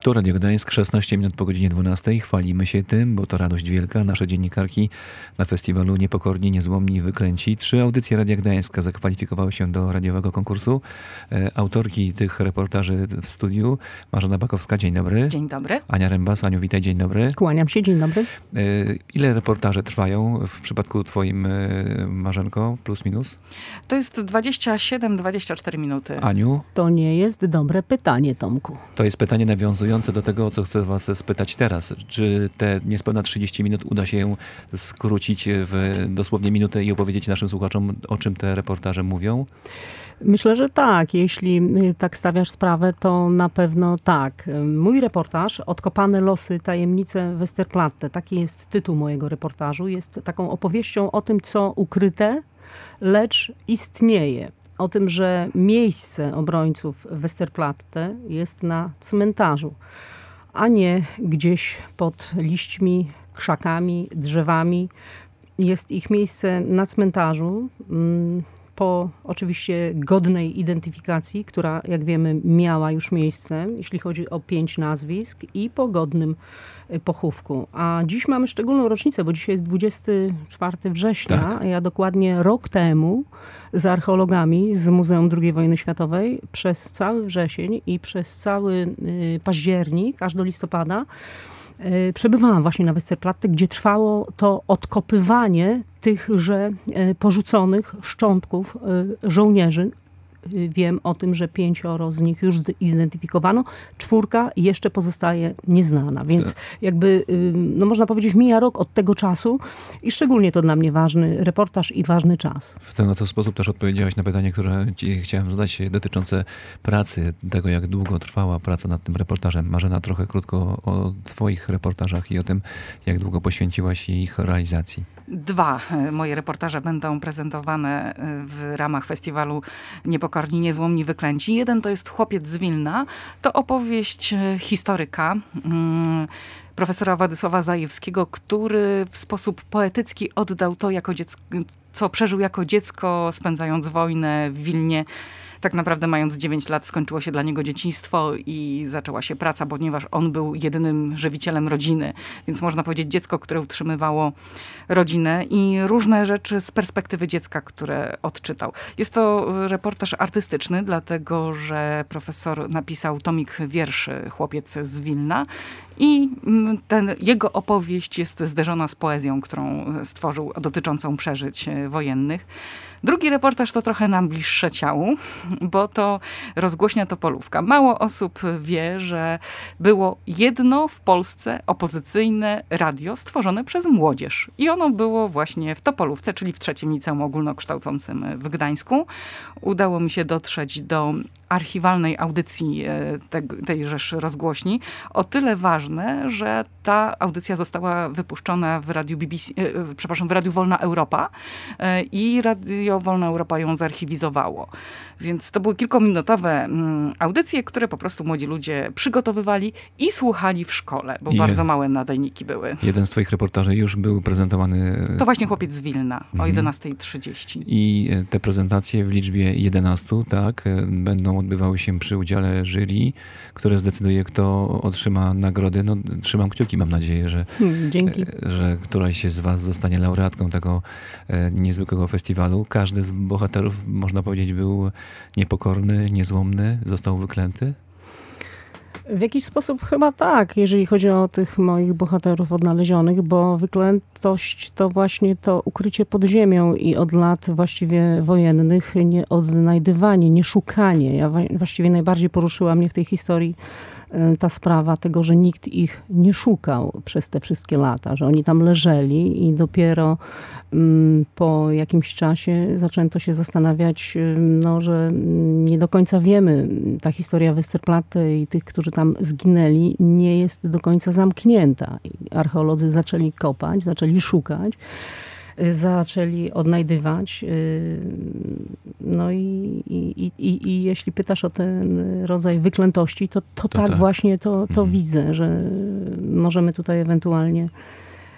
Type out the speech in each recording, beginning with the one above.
Tu Radio Gdańsk, 16 minut po godzinie 12. Chwalimy się tym, bo to radość wielka. Nasze dziennikarki na festiwalu Niepokorni, Niezłomni, Wyklęci. 3 audycje Radia Gdańska zakwalifikowały się do radiowego konkursu. Autorki tych reportaży w studiu: Marzena Bakowska, dzień dobry. Dzień dobry. Ania Rembas, Aniu, witaj, dzień dobry. Kłaniam się, dzień dobry. Ile reportaże trwają w przypadku twoim, Marzenko, plus minus? To jest 27-24 minuty. Aniu? To nie jest dobre pytanie, Tomku. To jest pytanie nawiązujące do tego, o co chcę was spytać teraz. Czy te niespełna 30 minut uda się skrócić w dosłownie minutę i opowiedzieć naszym słuchaczom, o czym te reportaże mówią? Myślę, że tak. Jeśli tak stawiasz sprawę, to na pewno tak. Mój reportaż, Odkopane losy, tajemnice Westerplatte, taki jest tytuł mojego reportażu, jest taką opowieścią o tym, co ukryte, lecz istnieje. O tym, że miejsce obrońców Westerplatte jest na cmentarzu, a nie gdzieś pod liśćmi, krzakami, drzewami. Jest ich miejsce na cmentarzu, po oczywiście godnej identyfikacji, która, jak wiemy, miała już miejsce, jeśli chodzi o 5 nazwisk, i po godnym pochówku. A dziś mamy szczególną rocznicę, bo dzisiaj jest 24 września, Tak. a ja dokładnie rok temu z archeologami z Muzeum II Wojny Światowej przez cały wrzesień i przez cały październik, aż do listopada, przebywałam właśnie na Westerplatte, gdzie trwało to odkopywanie tychże porzuconych szczątków żołnierzy. Wiem o tym, że 5 z nich już zidentyfikowano, 4 jeszcze pozostaje nieznana. Więc jakby, no można powiedzieć, mija rok od tego czasu i szczególnie to dla mnie ważny reportaż i ważny czas. W ten oto sposób też odpowiedziałaś na pytanie, które ci chciałem zadać, dotyczące pracy, tego, jak długo trwała praca nad tym reportażem. Marzena, trochę krótko o twoich reportażach i o tym, jak długo poświęciłaś ich realizacji. 2 moje reportaże będą prezentowane w ramach festiwalu Niepokorni, Niezłomni, Wyklęci. Jeden to jest Chłopiec z Wilna. To opowieść historyka, profesora Władysława Zajewskiego, który w sposób poetycki oddał to, co przeżył jako dziecko, spędzając wojnę w Wilnie. Tak naprawdę mając 9 lat skończyło się dla niego dzieciństwo i zaczęła się praca, ponieważ on był jedynym żywicielem rodziny. Więc można powiedzieć dziecko, które utrzymywało rodzinę i różne rzeczy z perspektywy dziecka, które odczytał. Jest to reportaż artystyczny, dlatego że profesor napisał tomik wierszy Chłopiec z Wilna i jego opowieść jest zderzona z poezją, którą stworzył, dotyczącą przeżyć wojennych. Drugi reportaż to trochę nam bliższe ciału, bo to rozgłośnia Topolówka. Mało osób wie, że było jedno w Polsce opozycyjne radio stworzone przez młodzież. I ono było właśnie w Topolówce, czyli w 3. Liceum Ogólnokształcącym w Gdańsku. Udało mi się dotrzeć do archiwalnej audycji tejżeż rozgłośni. O tyle ważne, że ta audycja została wypuszczona w radiu BBC, w Radiu Wolna Europa i Radio Wolna Europa ją zarchiwizowało. Więc to były kilkuminutowe audycje, które po prostu młodzi ludzie przygotowywali i słuchali w szkole, bo bardzo małe nadajniki były. Jeden z twoich reportaży już był prezentowany. To właśnie Chłopiec z Wilna o 11:30. I te prezentacje w liczbie 11, tak, będą odbywały się przy udziale jury, które zdecyduje, kto otrzyma nagrody. No, trzymam kciuki, mam nadzieję, Dzięki. że któraś z was zostanie laureatką tego niezwykłego festiwalu. Każdy z bohaterów, można powiedzieć, był niepokorny, niezłomny, został wyklęty? W jakiś sposób chyba tak, jeżeli chodzi o tych moich bohaterów odnalezionych, bo wyklętość to właśnie to ukrycie pod ziemią i od lat właściwie wojennych nie odnajdywanie, nie szukanie. Ja właściwie najbardziej poruszyła mnie w tej historii ta sprawa tego, że nikt ich nie szukał przez te wszystkie lata, że oni tam leżeli i dopiero po jakimś czasie zaczęto się zastanawiać, że nie do końca wiemy. Ta historia Westerplatte i tych, którzy tam zginęli, nie jest do końca zamknięta. Archeolodzy zaczęli kopać, zaczęli szukać, zaczęli odnajdywać. No i jeśli pytasz o ten rodzaj wyklętości, to tak właśnie to widzę, że możemy tutaj ewentualnie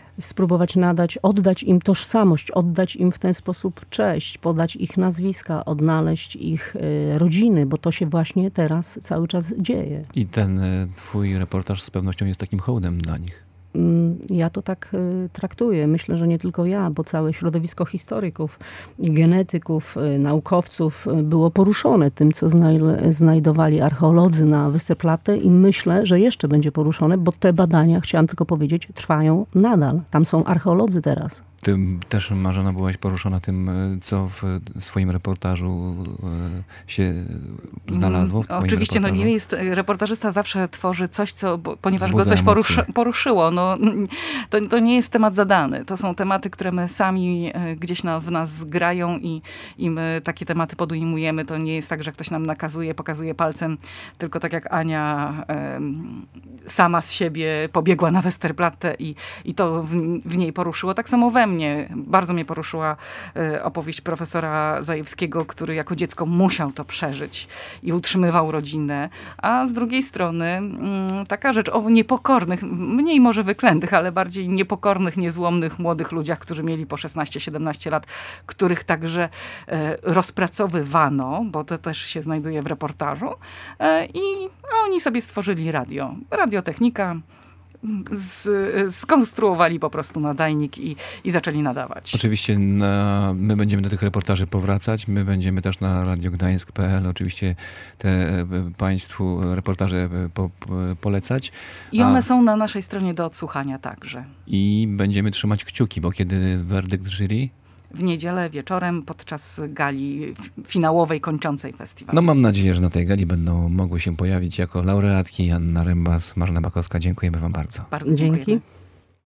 spróbować oddać im tożsamość, oddać im w ten sposób cześć, podać ich nazwiska, odnaleźć ich rodziny, bo to się właśnie teraz cały czas dzieje. I ten twój reportaż z pewnością jest takim hołdem dla nich. Ja to tak traktuję. Myślę, że nie tylko ja, bo całe środowisko historyków, genetyków, naukowców było poruszone tym, co znajdowali archeolodzy na Westerplatte i myślę, że jeszcze będzie poruszone, bo te badania, chciałam tylko powiedzieć, trwają nadal. Tam są archeolodzy teraz. Ty też, Marzena, byłaś poruszona tym, co w swoim reportażu się znalazło? W twoim Oczywiście, reportażu? nie jest, reportażysta zawsze tworzy coś, ponieważ Wzbudza go coś emocje. poruszyło. To nie jest temat zadany. To są tematy, które my sami gdzieś w nas grają i my takie tematy podejmujemy. To nie jest tak, że ktoś nam nakazuje, pokazuje palcem, tylko tak jak Ania sama z siebie pobiegła na Westerplatte i to w niej poruszyło. Tak samo we mnie. Bardzo mnie poruszyła opowieść profesora Zajewskiego, który jako dziecko musiał to przeżyć i utrzymywał rodzinę. A z drugiej strony taka rzecz o niepokornych, mniej może wyklętych, ale bardziej niepokornych, niezłomnych młodych ludziach, którzy mieli po 16-17 lat, których także rozpracowywano, bo to też się znajduje w reportażu. A oni sobie stworzyli radio. Radiotechnika. Skonstruowali po prostu nadajnik i zaczęli nadawać. Oczywiście my będziemy do tych reportaży powracać. My będziemy też na radiogdańsk.pl oczywiście te Państwu reportaże polecać. I one są na naszej stronie do odsłuchania także. I będziemy trzymać kciuki, bo kiedy werdykt jury? W niedzielę wieczorem podczas gali finałowej kończącej festiwal. No mam nadzieję, że na tej gali będą mogły się pojawić jako laureatki Anna Rembas, Marzena Bakowska. Dziękujemy wam bardzo. Bardzo dziękujemy. Dzięki.